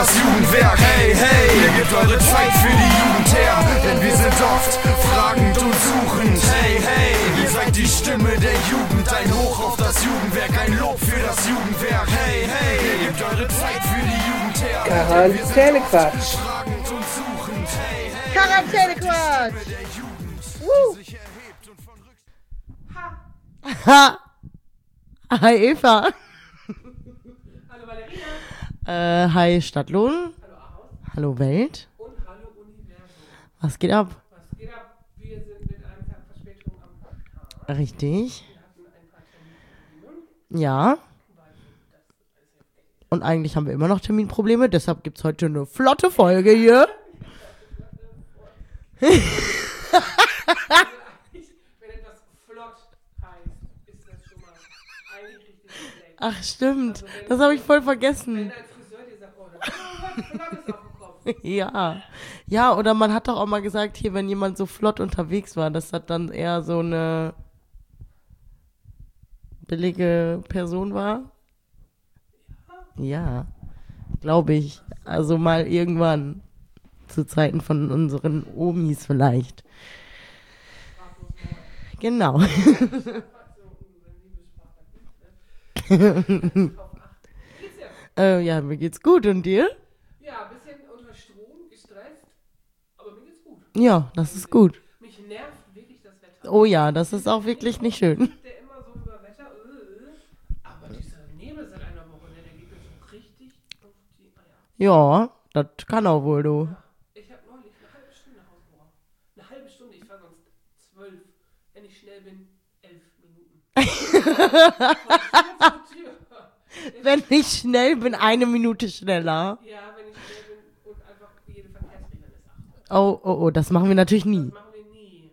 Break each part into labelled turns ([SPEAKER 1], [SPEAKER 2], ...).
[SPEAKER 1] das Jugendwerk. Hey, hey, ihr gebt eure Zeit für die Jugend her, denn wir sind oft fragend und suchend. Hey, hey, ihr seid die Stimme der Jugend, ein Hoch auf das Jugendwerk, ein Lob für das Jugendwerk. Hey, hey, ihr gebt eure Zeit für die Jugend her, denn wir sind oft fragend und suchend. Hey, hey,
[SPEAKER 2] Quarantänequatsch!
[SPEAKER 3] Ha! Hi Eva.
[SPEAKER 4] Hallo Valerina.
[SPEAKER 3] Hi Stadtlohn.
[SPEAKER 4] Hallo Ahaus.
[SPEAKER 3] Hallo Welt.
[SPEAKER 4] Und hallo Universum.
[SPEAKER 3] Was geht ab?
[SPEAKER 4] Was geht ab? Wir sind mit einem Tag Verspätung am Podcast.
[SPEAKER 3] Richtig.
[SPEAKER 4] Wir hatten ein paar Terminprobleme.
[SPEAKER 3] Ja.
[SPEAKER 4] Weil das ist ja
[SPEAKER 3] Und eigentlich haben wir immer noch Terminprobleme, deshalb gibt's heute eine flotte Folge hier.
[SPEAKER 4] wenn etwas flott heißt, ist das schon mal eigentlich richtig schlecht.
[SPEAKER 3] Ach stimmt,
[SPEAKER 4] Also
[SPEAKER 3] das habe ich voll
[SPEAKER 4] Wenn
[SPEAKER 3] vergessen.
[SPEAKER 4] ein Friseur dir sagt, oh, da ist was Flottes auf dem Kopf.
[SPEAKER 3] Ja. Ja, oder man hat doch auch mal gesagt, hier, wenn jemand so flott unterwegs war, dass das dann eher so eine billige Person war. Ja, glaube ich. Also mal irgendwann. Zu Zeiten von unseren Omis vielleicht. Genau. Ja, mir geht's gut. Und dir?
[SPEAKER 4] Ja, ein bisschen unter Strom, gestresst, aber mir geht's gut.
[SPEAKER 3] Ja, das ist gut.
[SPEAKER 4] Mich nervt wirklich das Wetter.
[SPEAKER 3] Oh ja, das ist auch wirklich nicht schön.
[SPEAKER 4] Der immer so über Wetter, aber dieser Nebel seit einer Woche, ne, der geht mir so richtig auf die Eier.
[SPEAKER 3] Ja, das kann auch wohl, du.
[SPEAKER 4] Ich habe neulich eine halbe Stunde nach Hause gebraucht. Eine halbe Stunde, ich fahre sonst 12. Wenn ich schnell bin, 11 Minuten. Von Tür zu Tür.
[SPEAKER 3] Wenn ich schnell bin, 1 Minute schneller.
[SPEAKER 4] Ja, wenn ich schnell bin und einfach jede Verkehrsregeln ist 8.
[SPEAKER 3] Oh, oh, oh, das machen wir natürlich nie.
[SPEAKER 4] Das machen wir nie.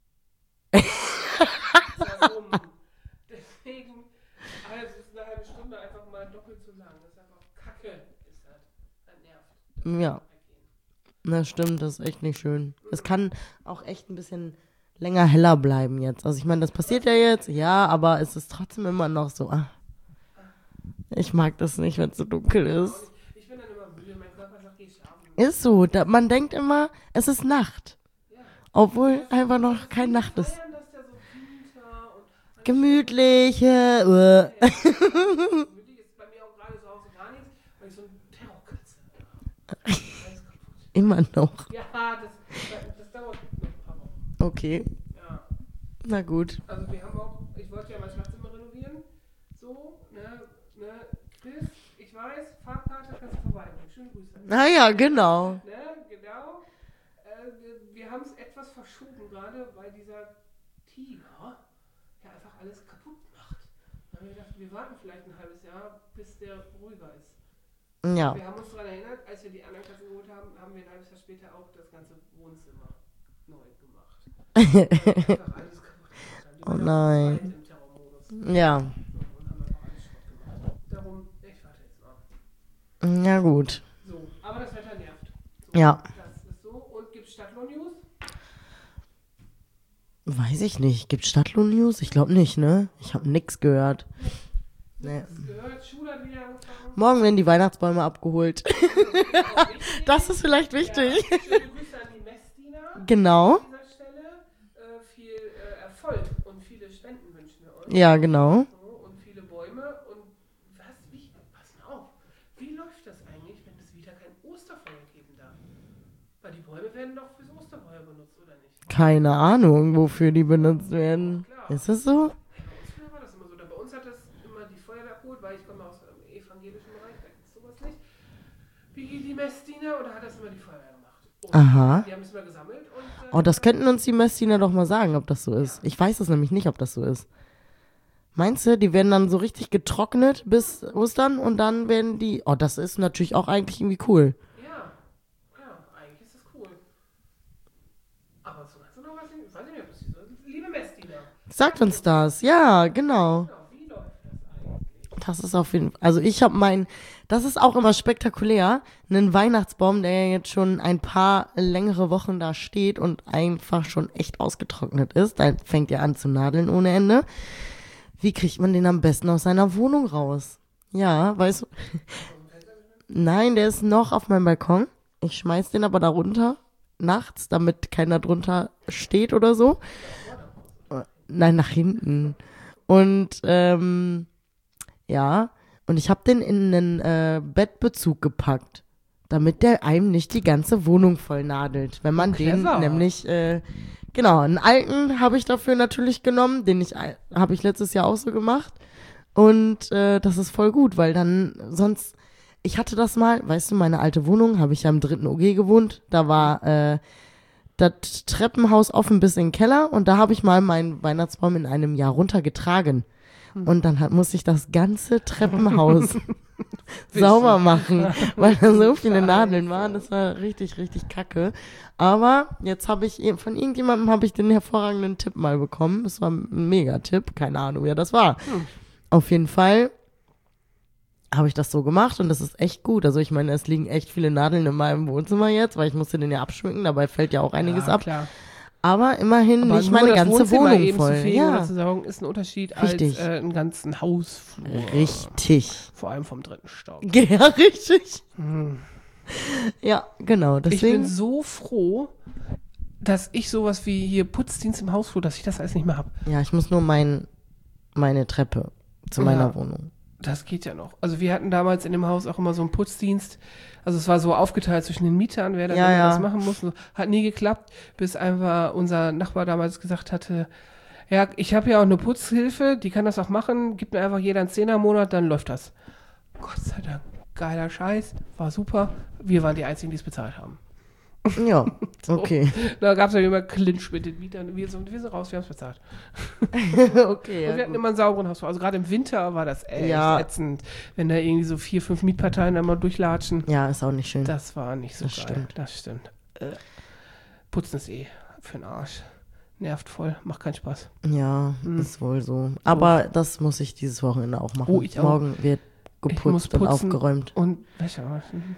[SPEAKER 4] Warum? Deswegen, also es ist eine halbe Stunde einfach mal doppelt so lang. Das ist einfach Kacke, ist das. Das nervt.
[SPEAKER 3] Ja, das stimmt, das ist echt nicht schön. Es kann auch echt ein bisschen länger heller bleiben jetzt. Also ich meine, das passiert ja jetzt, ja, aber es ist trotzdem immer noch so, ich mag das nicht, wenn es so dunkel ist.
[SPEAKER 4] Ich bin dann immer müde, mein Körper sagt, geh schlafen.
[SPEAKER 3] Ist so, man denkt immer, es ist Nacht. Obwohl einfach noch keine Nacht ist.
[SPEAKER 4] Feiern, dass der so Winter und
[SPEAKER 3] Gemütlich.
[SPEAKER 4] gemütlich ist bei mir auch gerade zu Hause gar nichts, weil ich so ein Terrorkatze habe. Alles kaputt.
[SPEAKER 3] Immer noch.
[SPEAKER 4] Ja, das dauert noch ein paar Wochen.
[SPEAKER 3] Okay,
[SPEAKER 4] Ja.
[SPEAKER 3] na gut.
[SPEAKER 4] Also wir haben auch, ich wollte ja mein Schlafzimmer renovieren. So, ne, Chris, ich weiß, Fahrkarte kannst du vorbeibringen. Schöne Grüße.
[SPEAKER 3] Naja, genau.
[SPEAKER 4] Ne, genau. Wir haben es etwas verschoben gerade, weil dieser Tiger ja einfach alles kaputt macht. Dann haben wir gedacht, wir warten vielleicht ein halbes Jahr, bis der ruhiger ist.
[SPEAKER 3] Ja.
[SPEAKER 4] Wir haben uns daran erinnert, als wir die anderen Katzen geholt haben, haben wir ein halbes Jahr später auch das ganze Wohnzimmer neu gemacht. Einfach alles kaputt gemacht.
[SPEAKER 3] Oh nein.
[SPEAKER 4] Im Terrormodus.
[SPEAKER 3] Ja.
[SPEAKER 4] Und haben einfach alles Schrott gemacht. Darum, ich warte jetzt mal.
[SPEAKER 3] Ja, gut.
[SPEAKER 4] So, aber das Wetter nervt. So,
[SPEAKER 3] Ja.
[SPEAKER 4] Das ist so. Und gibt's Stadtlohn-News?
[SPEAKER 3] Weiß ich nicht. Gibt's Stadtlohn-News? Ich glaube nicht, ne? Ich habe nix gehört. Nee.
[SPEAKER 4] Das gehört, Schule hat wieder angefangen.
[SPEAKER 3] Morgen werden die Weihnachtsbäume abgeholt.
[SPEAKER 4] Auch wichtig.
[SPEAKER 3] Das ist vielleicht wichtig.
[SPEAKER 4] Ja, schöne Grüße an die Messdiener.
[SPEAKER 3] Genau.
[SPEAKER 4] An dieser Stelle. Viel Erfolg und viele Spenden wünschen wir euch.
[SPEAKER 3] Ja, genau.
[SPEAKER 4] So, und viele Bäume. Und pass mal auf, wie läuft das eigentlich, wenn es wieder kein Osterfeuer geben darf? Weil die Bäume werden doch fürs Osterfeuer benutzt, oder nicht?
[SPEAKER 3] Keine Ahnung, wofür die benutzt werden. Ist es so?
[SPEAKER 4] Ja, bei uns früher war das immer so. Bei uns hat das immer die Feuerwehr abgeholt, weil ich komme aus dem evangelischen Bereich, da gibt es sowas nicht. Wie die Messdiener, oder hat das immer die Feuerwehr gemacht? Und
[SPEAKER 3] Aha.
[SPEAKER 4] die haben es immer gesammelt und
[SPEAKER 3] Oh, das könnten uns die Messdiener doch mal sagen, ob das so ist. Ich weiß es nämlich nicht, ob das so ist. Meinst du, die werden dann so richtig getrocknet bis Ostern und dann werden die... Oh, das ist natürlich auch eigentlich irgendwie cool.
[SPEAKER 4] ja, eigentlich ist das cool. Aber so ganz genau weiß ich nicht, ob das so ist. Liebe Messdiener.
[SPEAKER 3] Sagt uns das. Ja, genau.
[SPEAKER 4] Genau, wie läuft das eigentlich?
[SPEAKER 3] Das ist auf jeden Fall... Also ich habe das ist auch immer spektakulär. Einen Weihnachtsbaum, der jetzt schon ein paar längere Wochen da steht und einfach schon echt ausgetrocknet ist. Da fängt er an zu nadeln ohne Ende. Wie kriegt man den am besten aus seiner Wohnung raus? Ja, weißt du... Nein, der ist noch auf meinem Balkon. Ich schmeiß den aber da runter, nachts, damit keiner drunter steht oder so. Nein, nach hinten. Und ja, und ich habe den in einen Bettbezug gepackt, damit der einem nicht die ganze Wohnung voll nadelt. Wenn man den
[SPEAKER 4] Clever.
[SPEAKER 3] nämlich, genau, einen alten habe ich dafür natürlich genommen, habe ich letztes Jahr auch so gemacht. Und das ist voll gut, weil dann sonst, ich hatte das mal, weißt du, meine alte Wohnung, habe ich ja im 3. OG gewohnt, da war das Treppenhaus offen bis in den Keller und da habe ich mal meinen Weihnachtsbaum in einem Jahr runtergetragen. Und dann musste ich das ganze Treppenhaus sauber machen, weil da so viele Nadeln waren. Das war richtig, richtig kacke. Aber jetzt habe ich von irgendjemandem den hervorragenden Tipp mal bekommen. Das war ein Mega-Tipp. Keine Ahnung, wer das war. Auf jeden Fall habe ich das so gemacht und das ist echt gut. Also ich meine, es liegen echt viele Nadeln in meinem Wohnzimmer jetzt, weil ich musste den ja abschmücken. Dabei fällt ja auch einiges ab.
[SPEAKER 4] Klar.
[SPEAKER 3] Aber immerhin
[SPEAKER 4] Aber
[SPEAKER 3] nicht
[SPEAKER 4] nur
[SPEAKER 3] meine
[SPEAKER 4] das
[SPEAKER 3] ganze
[SPEAKER 4] Wohnzimmer
[SPEAKER 3] Wohnung
[SPEAKER 4] eben
[SPEAKER 3] voll.
[SPEAKER 4] zu fegen
[SPEAKER 3] Ja,
[SPEAKER 4] oder zu saugen, ist ein Unterschied
[SPEAKER 3] Richtig.
[SPEAKER 4] als einen ganzen Hausflur.
[SPEAKER 3] richtig.
[SPEAKER 4] Vor allem vom 3. Stock.
[SPEAKER 3] Ja, richtig. Ja, genau.
[SPEAKER 4] Ich bin
[SPEAKER 3] Deswegen.
[SPEAKER 4] so froh, dass ich sowas wie hier Putzdienst im Hausflur, dass ich das alles nicht mehr habe.
[SPEAKER 3] Ja, ich muss nur meine Treppe zu meiner
[SPEAKER 4] Ja.
[SPEAKER 3] Wohnung.
[SPEAKER 4] Das geht ja noch. Also wir hatten damals in dem Haus auch immer so einen Putzdienst. Also es war so aufgeteilt zwischen den Mietern, wer da
[SPEAKER 3] Ja, ja.
[SPEAKER 4] was machen muss. Hat nie geklappt, bis einfach unser Nachbar damals gesagt hatte, ja, ich habe ja auch eine Putzhilfe, die kann das auch machen, gibt mir einfach jeder einen 10er im Monat, dann läuft das. Gott sei Dank, geiler Scheiß, war super. Wir waren die Einzigen, die es bezahlt haben.
[SPEAKER 3] Ja, okay.
[SPEAKER 4] Da gab es ja immer Clinch mit den Mietern. Wir sind raus, wir haben es bezahlt.
[SPEAKER 3] Okay.
[SPEAKER 4] Und wir hatten immer einen sauberen Hausflur. Also gerade im Winter war das echt
[SPEAKER 3] Ja.
[SPEAKER 4] ätzend, wenn da irgendwie so 4, 5 Mietparteien einmal durchlatschen.
[SPEAKER 3] Ja, ist auch nicht schön.
[SPEAKER 4] Das war nicht so
[SPEAKER 3] Das
[SPEAKER 4] geil.
[SPEAKER 3] stimmt.
[SPEAKER 4] Das stimmt. Putzen ist für den Arsch. Nervt voll, macht keinen Spaß.
[SPEAKER 3] Ja, ist wohl so. Aber das muss ich dieses Wochenende auch machen.
[SPEAKER 4] Oh, ich auch.
[SPEAKER 3] Morgen wird
[SPEAKER 4] Ich muss
[SPEAKER 3] geputzt und
[SPEAKER 4] putzen
[SPEAKER 3] aufgeräumt.
[SPEAKER 4] Und Wäsche waschen.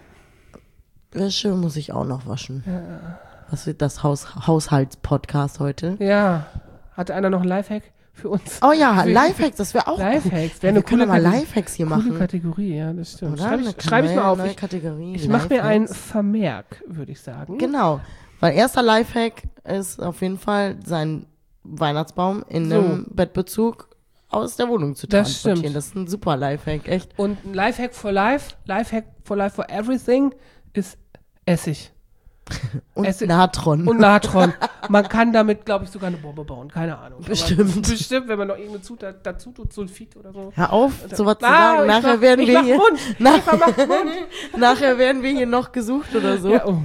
[SPEAKER 3] Wäsche muss ich auch noch waschen. Was wird das Haushaltspodcast heute?
[SPEAKER 4] Ja. Hatte einer noch einen Lifehack für uns?
[SPEAKER 3] Oh ja,
[SPEAKER 4] Für-
[SPEAKER 3] Lifehacks, das wäre auch
[SPEAKER 4] Lifehacks.
[SPEAKER 3] gut.
[SPEAKER 4] Wäre
[SPEAKER 3] Wir können mal
[SPEAKER 4] Kategorie.
[SPEAKER 3] Lifehacks hier
[SPEAKER 4] Coole
[SPEAKER 3] machen.
[SPEAKER 4] Kategorie, ja, das stimmt.
[SPEAKER 3] Oder?
[SPEAKER 4] Schreib ich mal auf.
[SPEAKER 3] Neue
[SPEAKER 4] Ich,
[SPEAKER 3] Kategorie.
[SPEAKER 4] ich mache mir einen
[SPEAKER 3] Lifehacks.
[SPEAKER 4] Vermerk, würde ich sagen.
[SPEAKER 3] Genau, weil erster Lifehack ist auf jeden Fall, seinen Weihnachtsbaum in
[SPEAKER 4] So.
[SPEAKER 3] einem Bettbezug aus der Wohnung zu
[SPEAKER 4] Das
[SPEAKER 3] transportieren.
[SPEAKER 4] stimmt.
[SPEAKER 3] Das ist ein super Lifehack, echt.
[SPEAKER 4] Und ein Lifehack for life for everything ist Essig.
[SPEAKER 3] Und
[SPEAKER 4] Essig-
[SPEAKER 3] Natron.
[SPEAKER 4] Und Natron. Man kann damit, glaube ich, sogar eine Bombe bauen. Keine Ahnung. Aber
[SPEAKER 3] Bestimmt.
[SPEAKER 4] Bestimmt, wenn man noch irgendeine Zutat dazu tut, Sulfid oder so.
[SPEAKER 3] Hör auf, sowas zu
[SPEAKER 4] Ah,
[SPEAKER 3] sagen.
[SPEAKER 4] ich
[SPEAKER 3] Nachher
[SPEAKER 4] mach-
[SPEAKER 3] werden
[SPEAKER 4] ich
[SPEAKER 3] wir
[SPEAKER 4] mach
[SPEAKER 3] hier,
[SPEAKER 4] Mund.
[SPEAKER 3] nachher,
[SPEAKER 4] Mach Mund.
[SPEAKER 3] nachher werden wir hier noch gesucht oder so.
[SPEAKER 4] Ja, oh.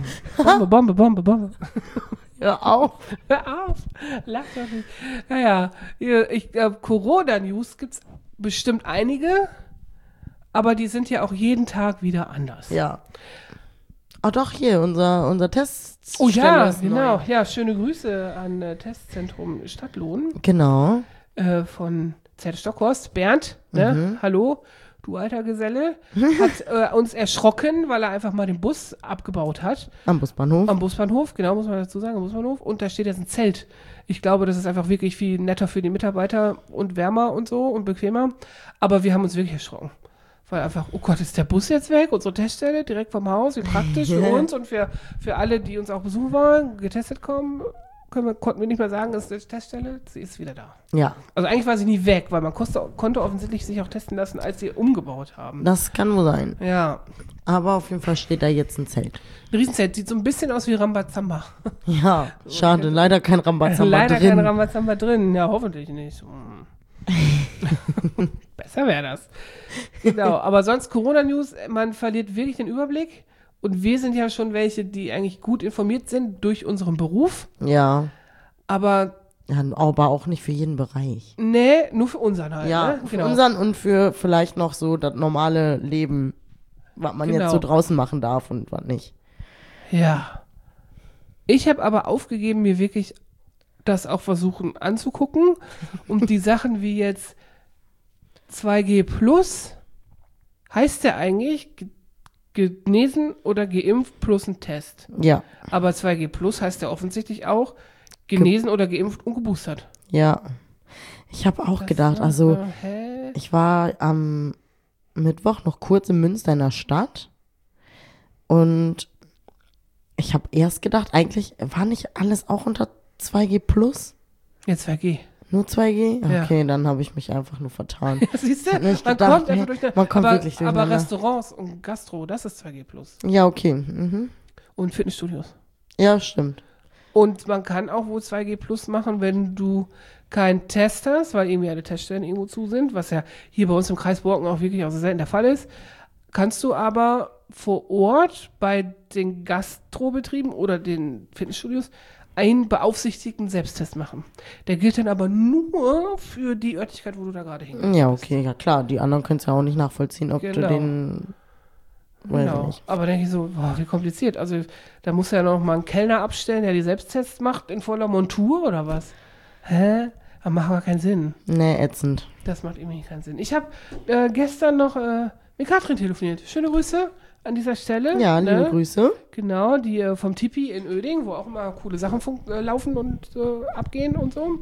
[SPEAKER 4] Bombe.
[SPEAKER 3] Hör auf.
[SPEAKER 4] Hör auf. Lach doch nicht. Naja, ich glaube, Corona-News gibt es bestimmt einige, aber die sind ja auch jeden Tag wieder anders.
[SPEAKER 3] Ja. Oh doch, hier, unser Test.
[SPEAKER 4] Oh ja,
[SPEAKER 3] ist
[SPEAKER 4] genau.
[SPEAKER 3] neu.
[SPEAKER 4] Ja, schöne Grüße an Testzentrum Stadtlohn
[SPEAKER 3] Genau.
[SPEAKER 4] von Z Stockhorst. Bernd, ne? Hallo, du alter Geselle. Hat uns erschrocken, weil er einfach mal den Bus abgebaut hat.
[SPEAKER 3] Am Busbahnhof.
[SPEAKER 4] Am Busbahnhof, genau, muss man dazu sagen, am Busbahnhof. Und da steht jetzt ein Zelt. Ich glaube, das ist einfach wirklich viel netter für die Mitarbeiter und wärmer und so und bequemer. Aber wir haben uns wirklich erschrocken. Weil einfach, oh Gott, ist der Bus jetzt weg? Unsere Teststelle direkt vom Haus, wie praktisch für uns und für alle, die uns auch besuchen wollen, getestet kommen. Konnten wir nicht mehr sagen, das ist die Teststelle, sie ist wieder da.
[SPEAKER 3] Ja,
[SPEAKER 4] Also eigentlich war sie nie weg, weil man konnte offensichtlich sich auch testen lassen, als sie umgebaut haben.
[SPEAKER 3] das kann wohl sein.
[SPEAKER 4] Ja.
[SPEAKER 3] Aber auf jeden Fall steht da jetzt ein Zelt.
[SPEAKER 4] Ein Riesenzelt, sieht so ein bisschen aus wie Rambazamba.
[SPEAKER 3] Ja, schade, leider kein Rambazamba
[SPEAKER 4] Leider
[SPEAKER 3] drin.
[SPEAKER 4] kein Rambazamba drin. Ja, hoffentlich nicht. Besser wäre das. Genau, aber sonst Corona-News, man verliert wirklich den Überblick. Und wir sind ja schon welche, die eigentlich gut informiert sind durch unseren Beruf.
[SPEAKER 3] Ja.
[SPEAKER 4] Aber
[SPEAKER 3] Ja, aber auch nicht für jeden Bereich.
[SPEAKER 4] nee, nur für unseren halt.
[SPEAKER 3] Ja,
[SPEAKER 4] ne?
[SPEAKER 3] für unseren und für vielleicht noch so das normale Leben, was man
[SPEAKER 4] Genau.
[SPEAKER 3] jetzt so draußen machen darf und was nicht.
[SPEAKER 4] Ja. Ich habe aber aufgegeben, mir wirklich das auch versuchen anzugucken. Und die Sachen wie jetzt 2G Plus, heißt der eigentlich genesen oder geimpft plus ein Test.
[SPEAKER 3] Ja,
[SPEAKER 4] Aber 2G Plus heißt ja offensichtlich auch genesen oder geimpft und geboostert.
[SPEAKER 3] ja. Ich habe auch gedacht, also
[SPEAKER 4] Hä?
[SPEAKER 3] ich war am Mittwoch noch kurz in Münster in der Stadt Und ich habe erst gedacht, eigentlich war nicht alles auch unter 2G plus?
[SPEAKER 4] Jetzt 2G.
[SPEAKER 3] Nur 2G?
[SPEAKER 4] Ja.
[SPEAKER 3] Okay, dann habe ich mich einfach nur vertan.
[SPEAKER 4] Siehst du,
[SPEAKER 3] hab nicht
[SPEAKER 4] man
[SPEAKER 3] gedacht,
[SPEAKER 4] kommt einfach durch
[SPEAKER 3] man kommt
[SPEAKER 4] aber,
[SPEAKER 3] wirklich
[SPEAKER 4] aber
[SPEAKER 3] durcheinander.
[SPEAKER 4] Restaurants und Gastro, das ist 2G plus.
[SPEAKER 3] Ja, okay. Mhm.
[SPEAKER 4] Und Fitnessstudios.
[SPEAKER 3] Ja, stimmt.
[SPEAKER 4] Und man kann auch wohl 2G plus machen, wenn du keinen Test hast, weil irgendwie alle Teststellen irgendwo zu sind, was ja hier bei uns im Kreis Borken auch wirklich auch so selten der Fall ist. Kannst du aber vor Ort bei den Gastrobetrieben oder den Fitnessstudios einen beaufsichtigten Selbsttest machen. Der gilt dann aber nur für die Örtlichkeit, wo du da gerade hingehst.
[SPEAKER 3] Ja, okay, ja klar. Die anderen können es ja auch nicht nachvollziehen, ob du
[SPEAKER 4] Genau.
[SPEAKER 3] den... Weiß ich
[SPEAKER 4] Genau.
[SPEAKER 3] nicht.
[SPEAKER 4] Aber denke ich so, boah, wie kompliziert. Also da muss ja noch mal ein Kellner abstellen, der die Selbsttests macht in voller Montur oder was? Hä? Das macht gar keinen Sinn.
[SPEAKER 3] Nee, ätzend.
[SPEAKER 4] Das macht irgendwie keinen Sinn. Ich habe gestern noch mit Katrin telefoniert. Schöne Grüße an dieser Stelle.
[SPEAKER 3] Ja, liebe
[SPEAKER 4] ne?
[SPEAKER 3] Grüße.
[SPEAKER 4] Genau, die vom Tipi in Oeding, wo auch immer coole Sachen laufen und abgehen und so.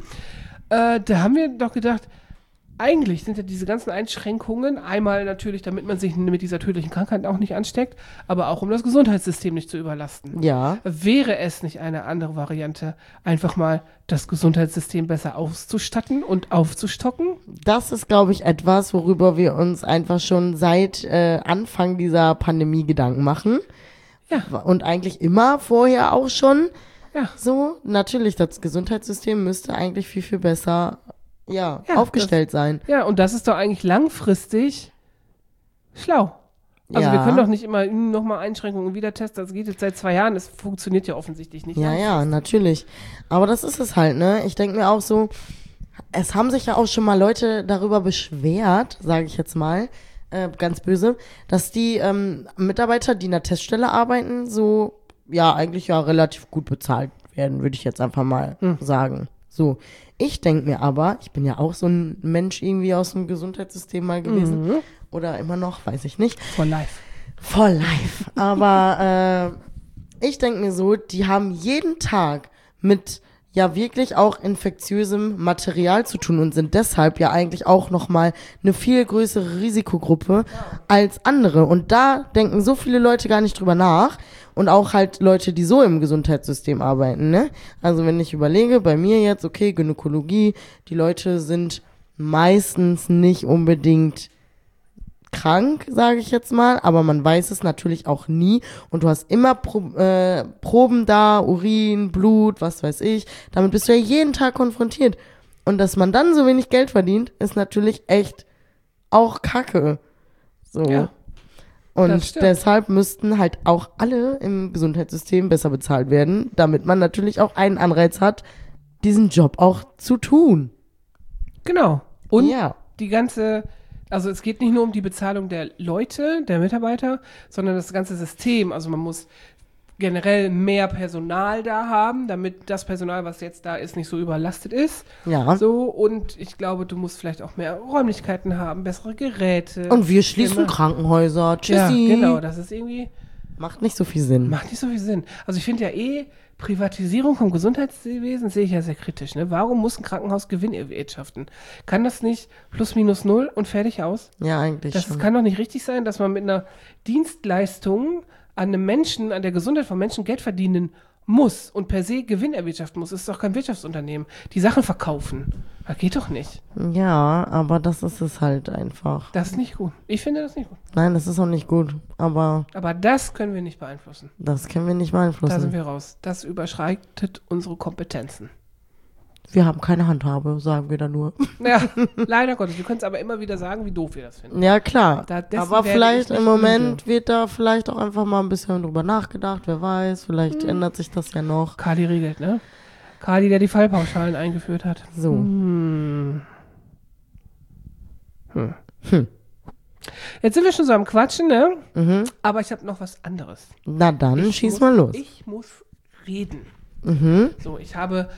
[SPEAKER 4] Da haben wir doch gedacht, eigentlich sind ja diese ganzen Einschränkungen, einmal natürlich, damit man sich mit dieser tödlichen Krankheit auch nicht ansteckt, aber auch um das Gesundheitssystem nicht zu überlasten.
[SPEAKER 3] Ja.
[SPEAKER 4] Wäre es nicht eine andere Variante, einfach mal das Gesundheitssystem besser auszustatten und aufzustocken?
[SPEAKER 3] Das ist, glaube ich, etwas, worüber wir uns einfach schon seit Anfang dieser Pandemie Gedanken machen.
[SPEAKER 4] Ja.
[SPEAKER 3] Und eigentlich immer vorher auch schon.
[SPEAKER 4] Ja.
[SPEAKER 3] So, natürlich, das Gesundheitssystem müsste eigentlich viel, viel besser
[SPEAKER 4] Ja,
[SPEAKER 3] aufgestellt sein.
[SPEAKER 4] Ja, und das ist doch eigentlich langfristig schlau. Also
[SPEAKER 3] Ja.
[SPEAKER 4] wir können doch nicht immer nochmal Einschränkungen wieder testen. Das geht jetzt seit 2 Jahren. Das funktioniert ja offensichtlich nicht.
[SPEAKER 3] Ja, natürlich. Aber das ist es halt, ne? Ich denke mir auch so, es haben sich ja auch schon mal Leute darüber beschwert, sage ich jetzt mal, ganz böse, dass die Mitarbeiter, die in der Teststelle arbeiten, so, ja, eigentlich ja relativ gut bezahlt werden, würde ich jetzt einfach mal sagen. So, ich denke mir aber, ich bin ja auch so ein Mensch irgendwie aus dem Gesundheitssystem mal gewesen. Oder immer noch, weiß ich nicht.
[SPEAKER 4] For life.
[SPEAKER 3] For life. Aber ich denke mir so, die haben jeden Tag mit ja wirklich auch infektiösem Material zu tun und sind deshalb ja eigentlich auch nochmal eine viel größere Risikogruppe als andere. Und da denken so viele Leute gar nicht drüber nach. Und auch halt Leute, die so im Gesundheitssystem arbeiten, ne? Also wenn ich überlege, bei mir jetzt, okay, Gynäkologie, die Leute sind meistens nicht unbedingt krank, sage ich jetzt mal, aber man weiß es natürlich auch nie und du hast immer Proben da, Urin, Blut, was weiß ich, damit bist du ja jeden Tag konfrontiert und dass man dann so wenig Geld verdient, ist natürlich echt auch Kacke. So.
[SPEAKER 4] Ja,
[SPEAKER 3] und
[SPEAKER 4] das stimmt.
[SPEAKER 3] deshalb müssten halt auch alle im Gesundheitssystem besser bezahlt werden, damit man natürlich auch einen Anreiz hat, diesen Job auch zu tun.
[SPEAKER 4] Genau. Und
[SPEAKER 3] ja.
[SPEAKER 4] die ganze, also es geht nicht nur um die Bezahlung der Leute, der Mitarbeiter, sondern das ganze System. Also man muss generell mehr Personal da haben, damit das Personal, was jetzt da ist, nicht so überlastet ist.
[SPEAKER 3] Ja.
[SPEAKER 4] So, und ich glaube, du musst vielleicht auch mehr Räumlichkeiten haben, bessere Geräte.
[SPEAKER 3] Und wir schließen
[SPEAKER 4] Immer-
[SPEAKER 3] Krankenhäuser. Tschüssi.
[SPEAKER 4] Ja, genau, das ist irgendwie,
[SPEAKER 3] Macht nicht so viel Sinn.
[SPEAKER 4] macht nicht so viel Sinn. Also ich finde ja Privatisierung vom Gesundheitswesen sehe ich ja sehr kritisch. Ne? Warum muss ein Krankenhaus Gewinn erwirtschaften? Kann das nicht plus minus null und fertig aus?
[SPEAKER 3] Ja, eigentlich
[SPEAKER 4] Das
[SPEAKER 3] schon.
[SPEAKER 4] kann doch nicht richtig sein, dass man mit einer Dienstleistung an einem Menschen, an der Gesundheit von Menschen Geld verdienen muss und per se Gewinn erwirtschaften muss. Das ist doch kein Wirtschaftsunternehmen. Die Sachen verkaufen. Das geht doch nicht.
[SPEAKER 3] Ja, aber das ist es halt einfach.
[SPEAKER 4] Das ist nicht gut. Ich finde das nicht gut.
[SPEAKER 3] Nein, das ist auch nicht gut. Aber
[SPEAKER 4] Aber das können wir nicht beeinflussen.
[SPEAKER 3] das können wir nicht
[SPEAKER 4] Da
[SPEAKER 3] beeinflussen.
[SPEAKER 4] sind wir raus. Das überschreitet unsere Kompetenzen.
[SPEAKER 3] Wir haben keine Handhabe, sagen wir da nur.
[SPEAKER 4] Ja, leider Gottes. Wir können es aber immer wieder sagen, wie doof wir das finden.
[SPEAKER 3] Ja, klar.
[SPEAKER 4] Dessen
[SPEAKER 3] Aber
[SPEAKER 4] werde
[SPEAKER 3] vielleicht
[SPEAKER 4] ich
[SPEAKER 3] im
[SPEAKER 4] nicht
[SPEAKER 3] Moment
[SPEAKER 4] müde.
[SPEAKER 3] wird da vielleicht auch einfach mal ein bisschen drüber nachgedacht. Wer weiß, vielleicht ändert sich das ja noch.
[SPEAKER 4] Kali regelt, ne? Kali, der die Fallpauschalen eingeführt hat.
[SPEAKER 3] So.
[SPEAKER 4] Jetzt sind wir schon so am Quatschen, ne?
[SPEAKER 3] Mhm.
[SPEAKER 4] Aber ich habe noch was anderes.
[SPEAKER 3] Na dann,
[SPEAKER 4] Ich
[SPEAKER 3] schieß
[SPEAKER 4] muss-
[SPEAKER 3] mal los.
[SPEAKER 4] Ich muss reden.
[SPEAKER 3] Mhm.
[SPEAKER 4] So, ich habe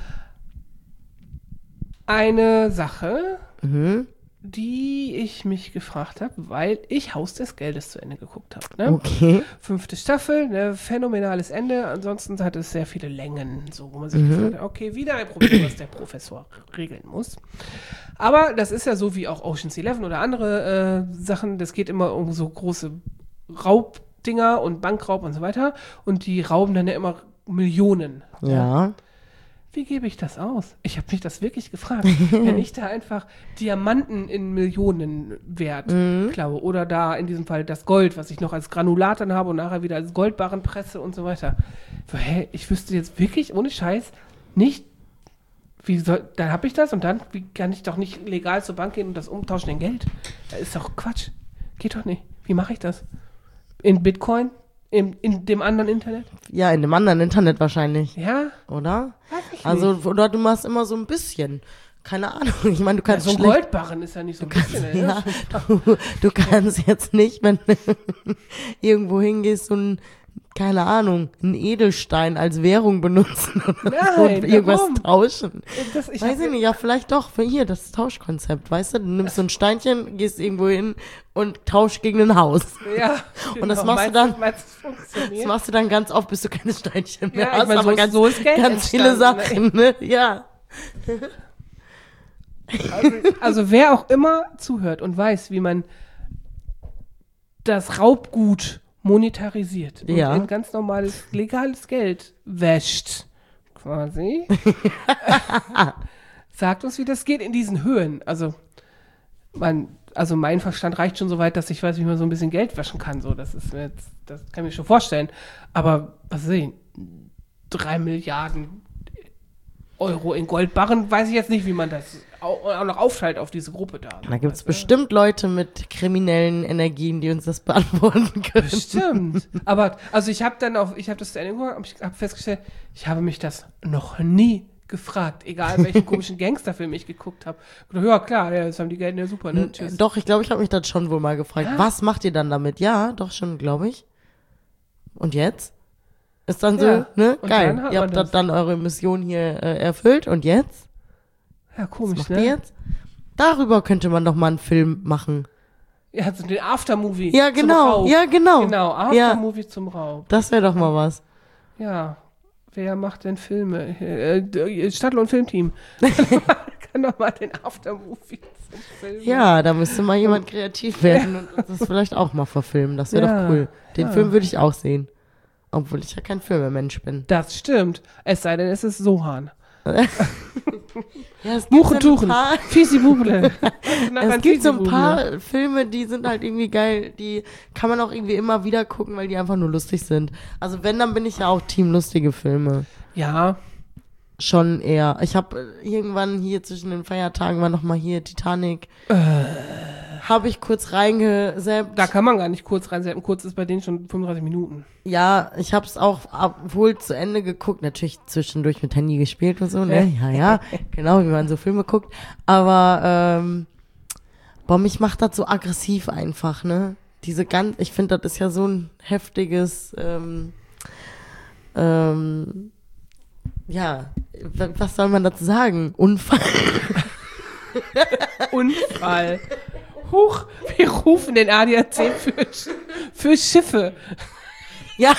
[SPEAKER 4] eine Sache,
[SPEAKER 3] Mhm.
[SPEAKER 4] die ich mich gefragt habe, weil ich Haus des Geldes zu Ende geguckt habe. Ne?
[SPEAKER 3] Okay.
[SPEAKER 4] 5. Staffel, ne, phänomenales Ende. Ansonsten hat es sehr viele Längen, so wo man sich gefragt hat, okay, wieder ein Problem, was der Professor regeln muss. Aber das ist ja so wie auch Ocean's 11 oder andere Sachen. Das geht immer um so große Dinger und Bankraub und so weiter. Und die rauben dann ja immer Millionen.
[SPEAKER 3] Ja.
[SPEAKER 4] Wie gebe ich das aus? Ich habe mich das wirklich gefragt. Wenn ich da einfach Diamanten in Millionen Wert klaue oder da in diesem Fall das Gold, was ich noch als Granulat dann habe und nachher wieder als Goldbarren presse und so weiter. Ich wüsste jetzt wirklich ohne Scheiß nicht, dann habe ich das und dann wie kann ich doch nicht legal zur Bank gehen und das umtauschen in Geld? Das ist doch Quatsch. Geht doch nicht. Wie mache ich das? In Bitcoin? In dem anderen Internet?
[SPEAKER 3] Ja, in dem anderen Internet wahrscheinlich.
[SPEAKER 4] Ja?
[SPEAKER 3] Oder?
[SPEAKER 4] Weiß ich
[SPEAKER 3] Also,
[SPEAKER 4] nicht.
[SPEAKER 3] oder du machst immer so ein bisschen. Keine Ahnung. Ich meine, du kannst
[SPEAKER 4] So ein
[SPEAKER 3] schlecht...
[SPEAKER 4] Goldbarren ist ja nicht so ein bisschen. ey.
[SPEAKER 3] Ja, du kannst jetzt nicht, wenn du irgendwo hingehst, so ein, keine Ahnung, einen Edelstein als Währung benutzen oder so
[SPEAKER 4] Nein,
[SPEAKER 3] und irgendwas
[SPEAKER 4] warum?
[SPEAKER 3] tauschen.
[SPEAKER 4] Ich
[SPEAKER 3] Weiß ich nicht, ja, vielleicht doch. Hier, das Tauschkonzept, weißt du? Du nimmst so ein Steinchen, gehst irgendwo hin und tauschst gegen ein Haus.
[SPEAKER 4] Ja,
[SPEAKER 3] Und das machst du dann-
[SPEAKER 4] Meinst du, das
[SPEAKER 3] Das
[SPEAKER 4] funktioniert?
[SPEAKER 3] machst du dann ganz oft, bis du keine Steinchen mehr
[SPEAKER 4] Ja, ich
[SPEAKER 3] hast,
[SPEAKER 4] meine,
[SPEAKER 3] aber
[SPEAKER 4] so ist Geld
[SPEAKER 3] ganz viele
[SPEAKER 4] entstanden,
[SPEAKER 3] Sachen, ne? Ja.
[SPEAKER 4] Also wer auch immer zuhört und weiß, wie man das Raubgut monetarisiert und
[SPEAKER 3] Ja.
[SPEAKER 4] in ganz normales, legales Geld wäscht, quasi, sagt uns, wie das geht in diesen Höhen. Also mein Verstand reicht schon so weit, dass ich weiß, wie man so ein bisschen Geld waschen kann. So, das kann ich mir schon vorstellen. Aber was weiß ich, 3 Milliarden Euro in Goldbarren, weiß ich jetzt nicht, wie man das auch noch aufteilt auf diese Gruppe da.
[SPEAKER 3] Da gibt's bestimmt Leute mit kriminellen Energien, die uns das beantworten können.
[SPEAKER 4] Bestimmt. Aber, also ich habe das zu Ende geguckt, aber ich habe festgestellt, ich habe mich das noch nie gefragt, egal welchen komischen Gangsterfilm ich geguckt habe. Ja, klar, ja, jetzt haben die Geld, ja super, ne? Tschüss.
[SPEAKER 3] Doch, ich glaube, ich habe mich das schon wohl mal gefragt.
[SPEAKER 4] Ja?
[SPEAKER 3] Was macht ihr dann damit? Ja, doch schon, glaube ich. Und jetzt? Ist dann so,
[SPEAKER 4] Ja,
[SPEAKER 3] ne?
[SPEAKER 4] und
[SPEAKER 3] Geil.
[SPEAKER 4] dann hat
[SPEAKER 3] Ihr
[SPEAKER 4] man
[SPEAKER 3] habt
[SPEAKER 4] das.
[SPEAKER 3] dann eure Mission hier erfüllt. Und jetzt?
[SPEAKER 4] Ja,
[SPEAKER 3] Was
[SPEAKER 4] komisch,
[SPEAKER 3] macht
[SPEAKER 4] ne?
[SPEAKER 3] ihr jetzt? Darüber könnte man doch mal einen Film machen.
[SPEAKER 4] Ja, so den Aftermovie
[SPEAKER 3] Ja,
[SPEAKER 4] zum
[SPEAKER 3] genau.
[SPEAKER 4] Raub.
[SPEAKER 3] Ja, genau.
[SPEAKER 4] Genau, Aftermovie zum Raub.
[SPEAKER 3] Das wäre doch mal was.
[SPEAKER 4] Ja, wer macht denn Filme? Stadtlohn Filmteam. Kann doch mal den Aftermovie zum Film.
[SPEAKER 3] Ja, da müsste mal jemand kreativ werden und uns das vielleicht auch mal verfilmen. Das wäre
[SPEAKER 4] Ja,
[SPEAKER 3] doch cool. Den
[SPEAKER 4] ja.
[SPEAKER 3] Film würde ich auch sehen. Obwohl ich ja kein Filmemensch bin.
[SPEAKER 4] Das stimmt. Es sei denn, es ist Sohan.
[SPEAKER 3] Ja, es gibt
[SPEAKER 4] Muchentuchen.
[SPEAKER 3] so ein paar,
[SPEAKER 4] Fisi Buble.
[SPEAKER 3] es gibt so ein paar Filme, die sind halt irgendwie geil. Die kann man auch irgendwie immer wieder gucken, weil die einfach nur lustig sind. Also wenn, dann bin ich ja auch Team lustige Filme.
[SPEAKER 4] Ja,
[SPEAKER 3] Schon eher. Ich habe irgendwann hier zwischen den Feiertagen war noch mal hier Titanic. Habe ich kurz reingesappt.
[SPEAKER 4] da kann man gar nicht kurz reinsetzen. Kurz ist bei denen schon 35 Minuten.
[SPEAKER 3] Ja, ich habe es auch wohl zu Ende geguckt. Natürlich zwischendurch mit Handy gespielt und so, ne? Ja, genau, wie man so Filme guckt. Aber, boah, mich macht das so aggressiv einfach, ne? Ich finde, das ist ja so ein heftiges, ja, was soll man dazu sagen? Unfall.
[SPEAKER 4] Unfall. Huch, wir rufen den ADAC für Schiffe.
[SPEAKER 3] Ja.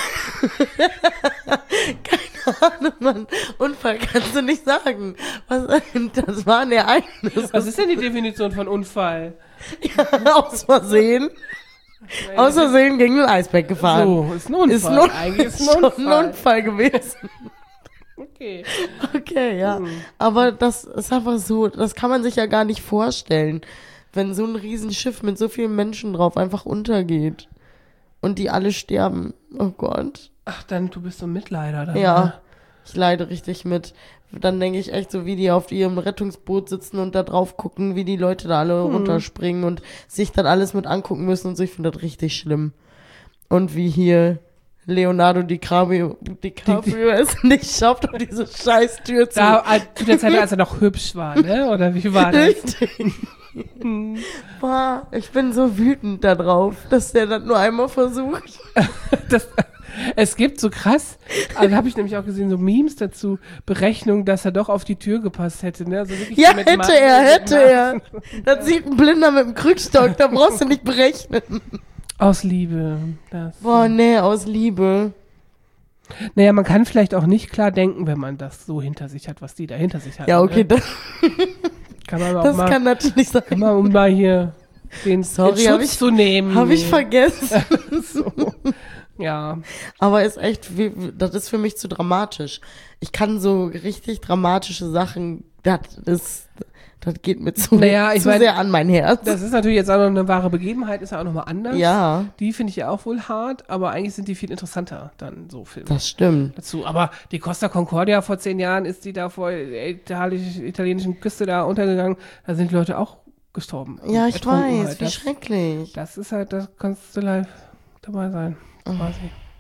[SPEAKER 3] Keine Ahnung, Mann. Unfall kannst du nicht sagen. Das war ein Ereignis.
[SPEAKER 4] Was ist denn die Definition von Unfall?
[SPEAKER 3] Aus Versehen. Aus Versehen gegen ein Eisberg gefahren.
[SPEAKER 4] So, ist ein Unfall. Eigentlich ist ein
[SPEAKER 3] schon ein Unfall gewesen.
[SPEAKER 4] Okay.
[SPEAKER 3] Okay, ja. Aber das ist einfach so, das kann man sich ja gar nicht vorstellen, wenn so ein Riesenschiff mit so vielen Menschen drauf einfach untergeht und die alle sterben. Oh Gott.
[SPEAKER 4] Ach, du bist so ein Mitleider. Dann,
[SPEAKER 3] Ja,
[SPEAKER 4] ne?
[SPEAKER 3] ich leide richtig mit. Dann denke ich echt so, wie die auf ihrem Rettungsboot sitzen und da drauf gucken, wie die Leute da alle runterspringen und sich dann alles mit angucken müssen und so. Ich finde das richtig schlimm. Und wie hier Leonardo DiCaprio es nicht schafft, um diese scheiß Tür zu...
[SPEAKER 4] Zu der Zeit, als er noch hübsch war, ne? Oder wie war das?
[SPEAKER 3] Richtig. Boah, ich bin so wütend da drauf, dass der das nur einmal versucht.
[SPEAKER 4] Es gibt so krass, also habe ich nämlich auch gesehen, so Memes dazu, Berechnung, dass er doch auf die Tür gepasst hätte, ne? Also wirklich
[SPEAKER 3] Ja,
[SPEAKER 4] so mit
[SPEAKER 3] hätte er. Das sieht ein Blinder mit dem Krückstock, da brauchst du nicht berechnen.
[SPEAKER 4] Aus Liebe.
[SPEAKER 3] Boah, nee, aus Liebe.
[SPEAKER 4] Naja, man kann vielleicht auch nicht klar denken, wenn man das so hinter sich hat, was die da hinter sich hat.
[SPEAKER 3] Ja, okay,
[SPEAKER 4] Ne? Kann man auch
[SPEAKER 3] das
[SPEAKER 4] mal,
[SPEAKER 3] kann natürlich sein.
[SPEAKER 4] kann man, um mal hier den
[SPEAKER 3] Sorry,
[SPEAKER 4] Schutz zu nehmen.
[SPEAKER 3] Hab ich vergessen.
[SPEAKER 4] So. Ja.
[SPEAKER 3] Aber ist echt, das ist für mich zu dramatisch. Ich kann so richtig dramatische Sachen, das geht mir zu sehr an mein Herz.
[SPEAKER 4] Das ist natürlich jetzt auch noch eine wahre Begebenheit, ist ja auch nochmal anders.
[SPEAKER 3] Ja.
[SPEAKER 4] Die finde ich ja auch wohl hart, aber eigentlich sind die viel interessanter dann so Filme.
[SPEAKER 3] Das stimmt.
[SPEAKER 4] Dazu. Aber die Costa Concordia vor 10 Jahren ist die da vor der italienischen Küste da untergegangen. Da sind die Leute auch gestorben.
[SPEAKER 3] Ja, ich weiß,
[SPEAKER 4] halt.
[SPEAKER 3] wie schrecklich.
[SPEAKER 4] Das ist halt, das kannst du live dabei sein, quasi.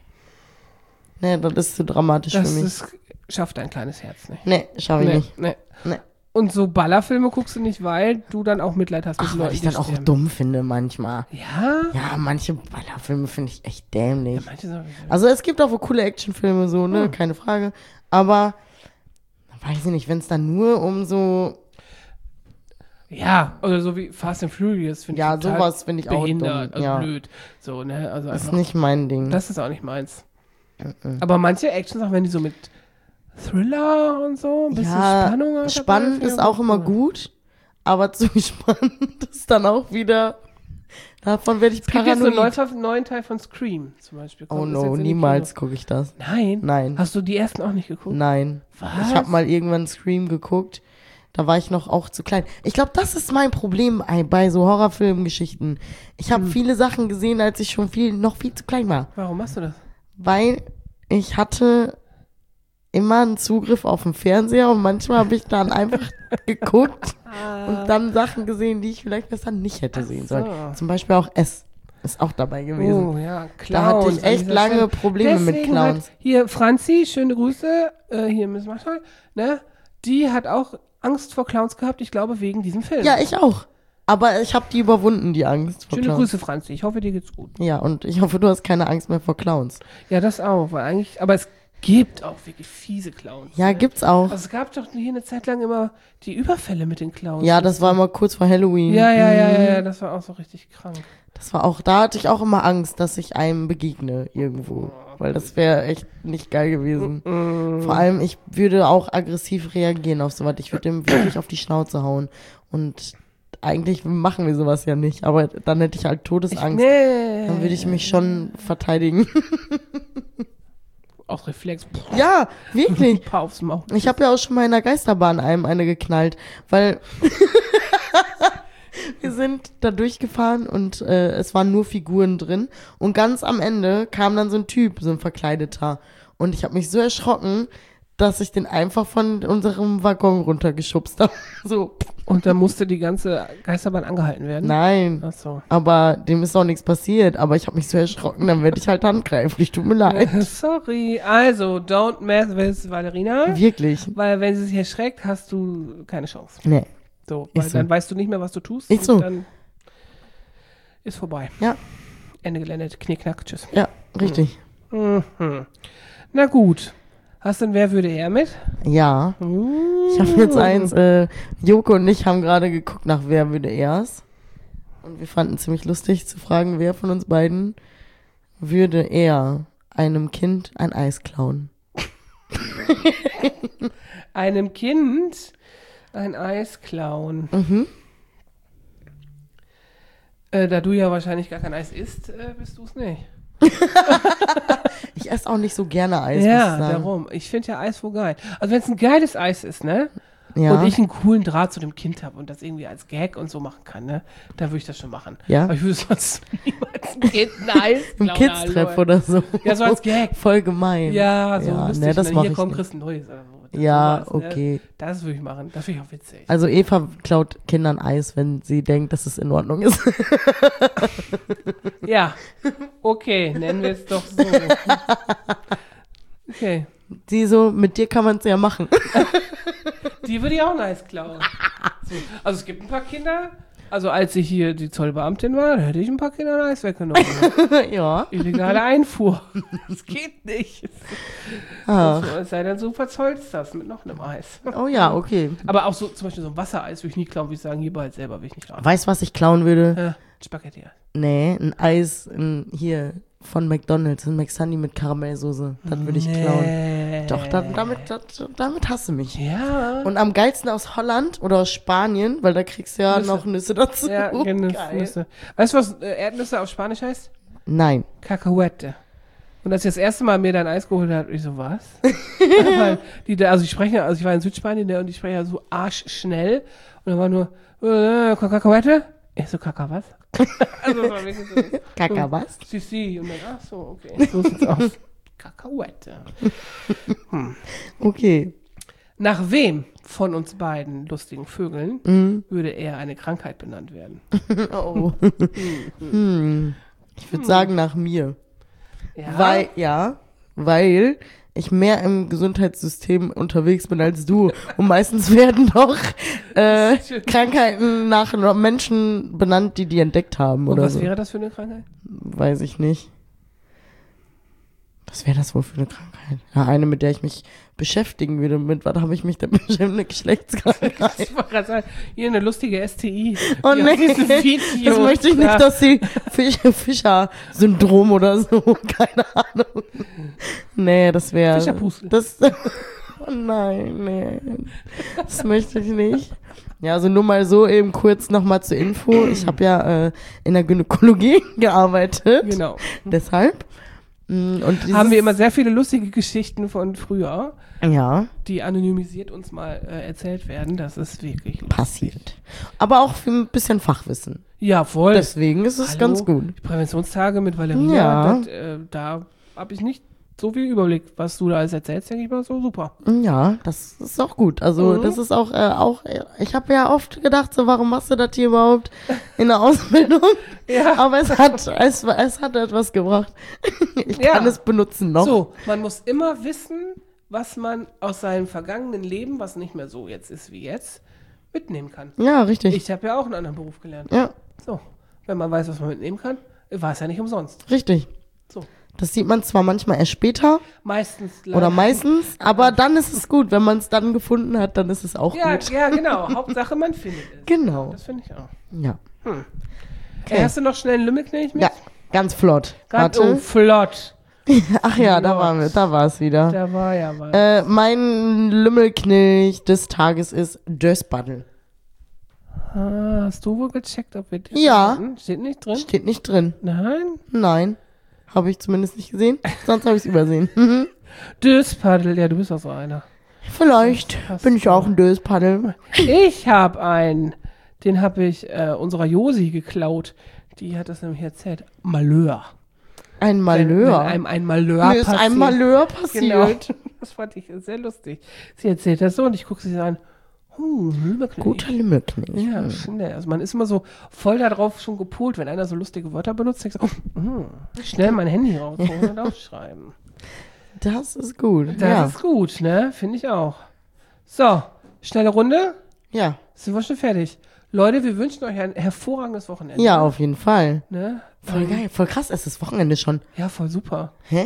[SPEAKER 3] Nee, das ist zu dramatisch für mich.
[SPEAKER 4] Das schafft dein kleines Herz nicht.
[SPEAKER 3] Nee, schaffe ich nicht.
[SPEAKER 4] Nee.
[SPEAKER 3] Nee.
[SPEAKER 4] Und so Ballerfilme guckst du nicht, weil du dann auch Mitleid hast mit
[SPEAKER 3] Ach,
[SPEAKER 4] Leuten,
[SPEAKER 3] weil ich
[SPEAKER 4] die
[SPEAKER 3] dann auch
[SPEAKER 4] sterben.
[SPEAKER 3] dumm finde manchmal.
[SPEAKER 4] Ja?
[SPEAKER 3] Ja, manche Ballerfilme finde ich echt dämlich.
[SPEAKER 4] Ja, manche sind auch nicht so.
[SPEAKER 3] Also es gibt auch wohl coole Actionfilme, so, ne, keine Frage. Aber, weiß ich nicht, wenn es dann nur um so,
[SPEAKER 4] Ja, oder so wie Fast and Furious finde
[SPEAKER 3] ja,
[SPEAKER 4] ich total
[SPEAKER 3] sowas finde ich auch dumm.
[SPEAKER 4] behindert, also
[SPEAKER 3] Ja,
[SPEAKER 4] blöd. So, ne, also
[SPEAKER 3] das ist
[SPEAKER 4] einfach,
[SPEAKER 3] nicht mein Ding.
[SPEAKER 4] das ist auch nicht meins. Aber manche Actions, auch wenn die so mit Thriller und so, ein bisschen
[SPEAKER 3] Ja,
[SPEAKER 4] Spannung auch
[SPEAKER 3] spannend
[SPEAKER 4] dabei,
[SPEAKER 3] ist auch immer gut, aber zu spannend ist dann auch wieder, davon werde ich
[SPEAKER 4] Es gibt jetzt
[SPEAKER 3] paranoid.
[SPEAKER 4] einen neuen Teil von Scream zum Beispiel.
[SPEAKER 3] Oh
[SPEAKER 4] Kommt das jetzt
[SPEAKER 3] no,
[SPEAKER 4] in die
[SPEAKER 3] niemals
[SPEAKER 4] Kinos?
[SPEAKER 3] gucke ich das.
[SPEAKER 4] Nein?
[SPEAKER 3] Nein.
[SPEAKER 4] Hast du die ersten auch nicht geguckt?
[SPEAKER 3] Nein.
[SPEAKER 4] Was?
[SPEAKER 3] Ich habe mal irgendwann Scream geguckt. Da war ich noch auch zu klein. Ich glaube, das ist mein Problem bei so Horrorfilmgeschichten. Ich habe viele Sachen gesehen, als ich schon noch viel zu klein war.
[SPEAKER 4] Warum machst du das?
[SPEAKER 3] Weil ich hatte immer einen Zugriff auf den Fernseher und manchmal habe ich dann einfach geguckt und dann Sachen gesehen, die ich vielleicht besser nicht hätte sehen sollen. Zum Beispiel auch S ist auch dabei gewesen.
[SPEAKER 4] Oh ja, Clowns.
[SPEAKER 3] Da hatte ich
[SPEAKER 4] an
[SPEAKER 3] echt
[SPEAKER 4] dieser
[SPEAKER 3] lange
[SPEAKER 4] Stelle.
[SPEAKER 3] Probleme mit
[SPEAKER 4] Deswegen
[SPEAKER 3] Clowns.
[SPEAKER 4] Hat hier Franzi, schöne Grüße, hier Miss Marshall, ne? Die hat auch Angst vor Clowns gehabt, ich glaube, wegen diesem Film.
[SPEAKER 3] Ja, ich auch. Aber ich habe die überwunden, die Angst vor
[SPEAKER 4] Schöne
[SPEAKER 3] Clowns.
[SPEAKER 4] Grüße, Franzi. Ich hoffe, dir geht's gut.
[SPEAKER 3] Ja, und ich hoffe, du hast keine Angst mehr vor Clowns.
[SPEAKER 4] Ja, das auch, weil eigentlich, aber es gibt auch wirklich fiese Clowns.
[SPEAKER 3] Ja,
[SPEAKER 4] ne?
[SPEAKER 3] gibt's auch.
[SPEAKER 4] Also es gab doch hier eine Zeit lang immer die Überfälle mit den Clowns.
[SPEAKER 3] Ja, das war immer kurz vor Halloween.
[SPEAKER 4] Ja, das war auch so richtig krank.
[SPEAKER 3] Das war auch, da hatte ich auch immer Angst, dass ich einem begegne irgendwo. Weil das wäre echt nicht geil gewesen. Vor allem, ich würde auch aggressiv reagieren auf sowas. Ich würde dem wirklich auf die Schnauze hauen. Und eigentlich machen wir sowas ja nicht. Aber dann hätte ich halt Todesangst. Dann würde ich mich schon verteidigen.
[SPEAKER 4] Aus Reflex.
[SPEAKER 3] Ja, wirklich.
[SPEAKER 4] Ein paar aufs Maul.
[SPEAKER 3] Ich habe ja auch schon mal in der Geisterbahn einem eine geknallt, weil wir sind da durchgefahren und es waren nur Figuren drin und ganz am Ende kam dann so ein Typ, so ein Verkleideter und ich habe mich so erschrocken, dass ich den einfach von unserem Waggon runtergeschubst habe. So.
[SPEAKER 4] Und dann musste die ganze Geisterbahn angehalten werden?
[SPEAKER 3] Nein,
[SPEAKER 4] Ach so.
[SPEAKER 3] aber dem ist auch nichts passiert, aber ich habe mich so erschrocken, dann werde ich halt handgreiflich, tut mir leid.
[SPEAKER 4] Sorry. Also, don't mess with Valerina.
[SPEAKER 3] Wirklich.
[SPEAKER 4] Weil wenn sie sich erschreckt, hast du keine Chance.
[SPEAKER 3] Nee.
[SPEAKER 4] So, weil
[SPEAKER 3] Ist so.
[SPEAKER 4] dann weißt du nicht mehr, was du tust.
[SPEAKER 3] Ist so.
[SPEAKER 4] Und dann ist vorbei.
[SPEAKER 3] Ja,
[SPEAKER 4] Ende geländet. Knickknack. Tschüss.
[SPEAKER 3] ja, richtig.
[SPEAKER 4] Mhm. Na gut. Hast du denn Wer würde er mit?
[SPEAKER 3] Ja. Ich habe jetzt eins, Joko und ich haben gerade geguckt nach Wer würde er's. Und wir fanden es ziemlich lustig zu fragen, wer von uns beiden würde er einem Kind ein Eis klauen.
[SPEAKER 4] Einem Kind ein Eis klauen.
[SPEAKER 3] Mhm.
[SPEAKER 4] Da du ja wahrscheinlich gar kein Eis isst, bist du es nicht.
[SPEAKER 3] Ich esse auch nicht so gerne Eis, muss
[SPEAKER 4] Ja,
[SPEAKER 3] ich sagen.
[SPEAKER 4] darum. Ich finde ja Eis wohl geil. Also wenn es ein geiles Eis ist, ne?
[SPEAKER 3] Ja.
[SPEAKER 4] Und ich einen coolen Draht zu dem Kind habe und das irgendwie als Gag und so machen kann, ne? Da würde ich das schon machen.
[SPEAKER 3] Ja.
[SPEAKER 4] Aber ich würde sonst niemals ein Kind ein Eis
[SPEAKER 3] Im
[SPEAKER 4] klauen,
[SPEAKER 3] Kids-Treff
[SPEAKER 4] hallo,
[SPEAKER 3] oder so.
[SPEAKER 4] Ja, so als Gag.
[SPEAKER 3] Voll gemein.
[SPEAKER 4] Ja, so
[SPEAKER 3] Ja,
[SPEAKER 4] lustig.
[SPEAKER 3] ne, das
[SPEAKER 4] ne?
[SPEAKER 3] mach
[SPEAKER 4] Hier
[SPEAKER 3] ich
[SPEAKER 4] kommt
[SPEAKER 3] nicht.
[SPEAKER 4] Chris ein Neues. Oder so.
[SPEAKER 3] Ja,
[SPEAKER 4] Sowas,
[SPEAKER 3] okay.
[SPEAKER 4] Ne? Das würde ich machen. Das finde ich auch witzig.
[SPEAKER 3] Also Eva klaut Kindern Eis, wenn sie denkt, dass es in Ordnung ist.
[SPEAKER 4] Ja, okay, nennen wir es doch so. Okay,
[SPEAKER 3] Sie so, mit dir kann man es ja machen.
[SPEAKER 4] die würde ich auch nice klauen. So. Also es gibt ein paar Kinder, also als ich hier die Zollbeamtin war, da hätte ich ein paar Kinder ein Eis weggenommen.
[SPEAKER 3] Ja.
[SPEAKER 4] Illegale Einfuhr. Das geht nicht.
[SPEAKER 3] Ach.
[SPEAKER 4] Es sei denn, du verzollst das mit noch einem Eis.
[SPEAKER 3] Oh ja, okay.
[SPEAKER 4] Aber auch so, zum Beispiel so ein Wassereis würde ich nie klauen, würde ich sagen, hier bald selber will ich nicht haben.
[SPEAKER 3] Weißt du, was ich klauen würde?
[SPEAKER 4] Spaghetti.
[SPEAKER 3] Nee, ein Eis hier von McDonald's, ein McSunny mit Karamellsoße. Das würde ich klauen. Doch, damit hast du mich.
[SPEAKER 4] Ja.
[SPEAKER 3] Und am geilsten aus Holland oder aus Spanien, weil da kriegst du ja
[SPEAKER 4] Nüsse.
[SPEAKER 3] noch Nüsse dazu.
[SPEAKER 4] Ja,
[SPEAKER 3] Geil.
[SPEAKER 4] Nüsse. Weißt du, was Erdnüsse auf Spanisch heißt?
[SPEAKER 3] Nein.
[SPEAKER 4] Cacahuete. Und als ich das erste Mal mir dann Eis geholt habe, ich so, was? Weil ich war in Südspanien und die sprechen ja so arschschnell. Und dann war nur, Kakaoette? Ich so, Kaka was? Also, das war wirklich so.
[SPEAKER 3] Kaka was?
[SPEAKER 4] Si. Und dann, ach so, okay. So sieht's aus. Kakaoette.
[SPEAKER 3] Okay.
[SPEAKER 4] Nach wem von uns beiden lustigen Vögeln würde eher eine Krankheit benannt werden?
[SPEAKER 3] Oh. Ich würde sagen nach mir.
[SPEAKER 4] Ja?
[SPEAKER 3] Weil ich mehr im Gesundheitssystem unterwegs bin als du. Und meistens werden doch Krankheiten nach Menschen benannt, die entdeckt haben.
[SPEAKER 4] Und
[SPEAKER 3] oder
[SPEAKER 4] was
[SPEAKER 3] so.
[SPEAKER 4] wäre das für eine Krankheit?
[SPEAKER 3] Weiß ich nicht. Was wäre das wohl für eine Krankheit? Ja, eine, mit der ich mich beschäftigen würde. Mit was habe ich mich denn bestimmt? Eine Geschlechtskrankheit.
[SPEAKER 4] Ich wollte gerade sagen, hier eine lustige STI.
[SPEAKER 3] Oh
[SPEAKER 4] Wie
[SPEAKER 3] nee,
[SPEAKER 4] aus diesem Video.
[SPEAKER 3] das möchte ich nicht,
[SPEAKER 4] Ja.
[SPEAKER 3] dass sie Fischer-Syndrom oder so, keine Ahnung. Nee, das wäre...
[SPEAKER 4] Fischerpustel.
[SPEAKER 3] Das, oh nein, nee. Das möchte ich nicht. Ja, also nur mal so eben kurz nochmal zur Info. Ich habe ja in der Gynäkologie gearbeitet.
[SPEAKER 4] Genau.
[SPEAKER 3] Deshalb. Und
[SPEAKER 4] Haben wir immer sehr viele lustige Geschichten von früher,
[SPEAKER 3] ja,
[SPEAKER 4] die anonymisiert uns mal erzählt werden. Das ist wirklich lustig.
[SPEAKER 3] passiert. Aber auch für ein bisschen Fachwissen.
[SPEAKER 4] Ja, voll.
[SPEAKER 3] Deswegen ist es
[SPEAKER 4] Hallo,
[SPEAKER 3] ganz gut.
[SPEAKER 4] Die Präventionstage mit Valeria,
[SPEAKER 3] Ja.
[SPEAKER 4] da habe ich nicht so viel Überblick, was du da alles erzählst, denke ich mal, so super.
[SPEAKER 3] Ja, das ist auch gut. Also das ist auch, ich habe ja oft gedacht, so, warum machst du das hier überhaupt in der Ausbildung?
[SPEAKER 4] Ja.
[SPEAKER 3] Aber es hat etwas gebracht. Ich
[SPEAKER 4] Ja.
[SPEAKER 3] kann es benutzen noch.
[SPEAKER 4] So, man muss immer wissen, was man aus seinem vergangenen Leben, was nicht mehr so jetzt ist wie jetzt, mitnehmen kann.
[SPEAKER 3] Ja, richtig.
[SPEAKER 4] Ich habe ja auch einen anderen Beruf gelernt.
[SPEAKER 3] Ja,
[SPEAKER 4] So, wenn man weiß, was man mitnehmen kann, war es ja nicht umsonst.
[SPEAKER 3] richtig.
[SPEAKER 4] So,
[SPEAKER 3] Das sieht man zwar manchmal erst später
[SPEAKER 4] meistens.
[SPEAKER 3] oder meistens, aber dann ist es gut. Wenn man es dann gefunden hat, dann ist es auch
[SPEAKER 4] Ja,
[SPEAKER 3] gut.
[SPEAKER 4] ja, genau. Hauptsache, man findet es.
[SPEAKER 3] Genau.
[SPEAKER 4] Das finde ich auch.
[SPEAKER 3] Ja.
[SPEAKER 4] Okay. Hast du noch schnell einen Lümmelknecht mit?
[SPEAKER 3] Ja, ganz flott.
[SPEAKER 4] Ganz, oh,
[SPEAKER 3] Warte.
[SPEAKER 4] flott.
[SPEAKER 3] Ach ja, da war es wieder.
[SPEAKER 4] Da war ja was.
[SPEAKER 3] Mein Lümmelknilch des Tages ist Dösbaddel.
[SPEAKER 4] Hast du wohl gecheckt, ob wir das
[SPEAKER 3] Ja.
[SPEAKER 4] hatten? Steht nicht drin?
[SPEAKER 3] Steht nicht drin.
[SPEAKER 4] Nein.
[SPEAKER 3] Nein. Habe ich zumindest nicht gesehen. Sonst habe ich es übersehen. Mhm.
[SPEAKER 4] Döspaddel, ja, du bist auch so einer.
[SPEAKER 3] Vielleicht
[SPEAKER 4] Hast
[SPEAKER 3] bin ich
[SPEAKER 4] du.
[SPEAKER 3] auch ein Döspaddel.
[SPEAKER 4] Ich habe einen, den habe ich unserer Josi geklaut. Die hat das nämlich erzählt. Malheur.
[SPEAKER 3] Ein
[SPEAKER 4] Wenn
[SPEAKER 3] Malheur.
[SPEAKER 4] einem ein Malheur
[SPEAKER 3] Mir ist
[SPEAKER 4] passiert.
[SPEAKER 3] ein Malheur
[SPEAKER 4] Genau.
[SPEAKER 3] passiert.
[SPEAKER 4] Das fand ich sehr lustig. Sie erzählt das so und ich gucke sie an. Lümmelknecht.
[SPEAKER 3] Guter Lümmelknecht.
[SPEAKER 4] Ja, schnell. Also man ist immer so voll darauf schon gepolt, wenn einer so lustige Wörter benutzt, denkst du, schnell mein Handy rausholen und aufschreiben.
[SPEAKER 3] Das ist gut.
[SPEAKER 4] Das
[SPEAKER 3] ja.
[SPEAKER 4] ist gut, ne? Finde ich auch. So, schnelle Runde.
[SPEAKER 3] Ja.
[SPEAKER 4] Sind wir schon fertig. Leute, wir wünschen euch ein hervorragendes Wochenende.
[SPEAKER 3] Ja, auf jeden Fall.
[SPEAKER 4] Ne?
[SPEAKER 3] Voll geil. Voll krass. Es ist Wochenende schon.
[SPEAKER 4] Ja, voll super.
[SPEAKER 3] Hä?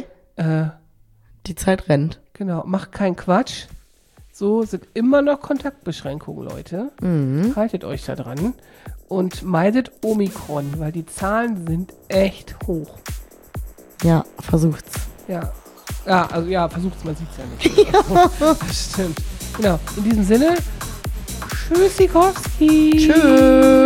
[SPEAKER 3] Die Zeit rennt.
[SPEAKER 4] Genau, macht keinen Quatsch. So sind immer noch Kontaktbeschränkungen, Leute. Haltet euch da dran. Und meidet Omikron, weil die Zahlen sind echt hoch.
[SPEAKER 3] Ja, versucht's.
[SPEAKER 4] Ja. Ja, also ja, versucht's, man sieht's ja nicht. Das stimmt. Genau. In diesem Sinne, Tschüssikowski.
[SPEAKER 3] Tschüss.